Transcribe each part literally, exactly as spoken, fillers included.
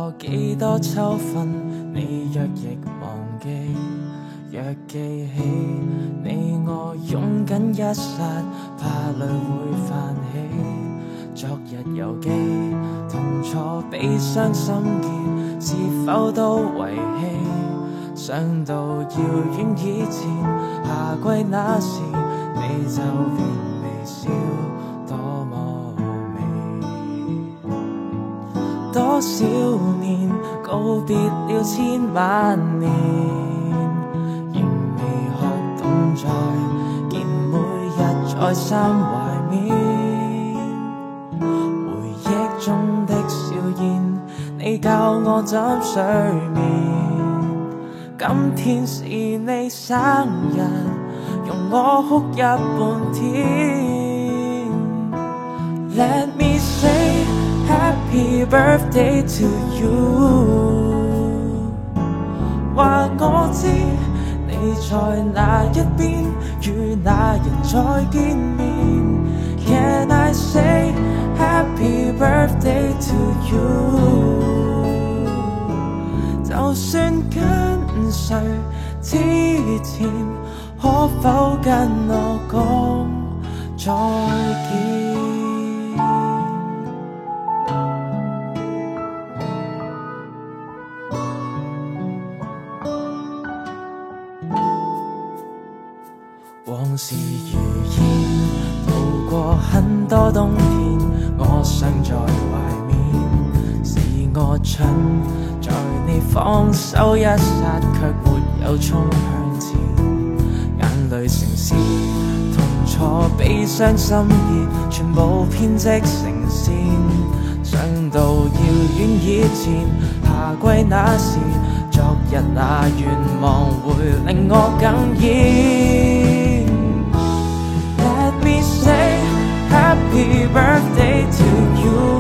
過幾多秋分，你若亦忘記，若記起你我擁緊一剎，怕淚會泛起。昨日遊記，痛楚悲傷心結，是否都遺棄？想到遙遠以前，夏季那時，你就變微笑，多麼美。多少年告別了千萬年，仍未學懂再見，每日再三懷緬。回憶中的笑顏，你教我怎睡眠。今天是你生日，容我哭泣半天。Let me say happy birthday to you。話我知你在哪一邊，與那人再見面。Can I say happy birthday to you？ 就算跟誰之前，可否跟我講再見？往事如煙，渡過很多冬天，我想再懷緬。是我蠢，在你放手一剎，卻沒有衝向前。眼淚成詩，痛楚悲傷心結，全部編織成線。想到遙遠以前，夏季那時，昨日那願望會令我哽咽。Let me say happy birthday to you。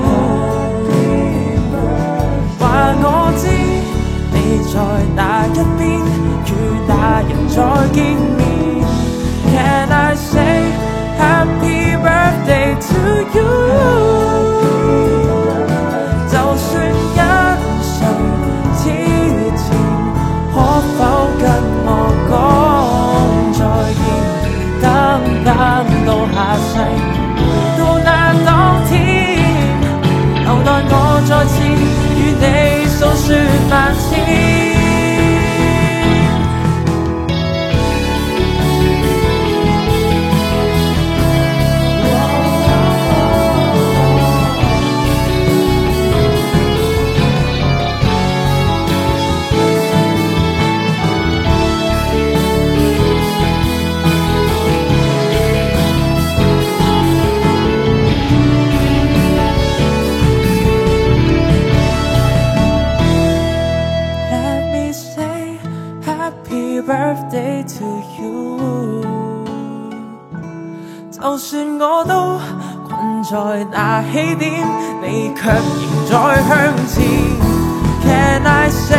話我知你在哪一邊，與那人再見面。Can I say happy birthday to you？ 就算跟誰之前，可否跟我講再見？等等到下世，回到那當天，留待我再次與你訴說萬千。Birthday to you。 就算我都困在那起點，你卻仍在向前。Can I say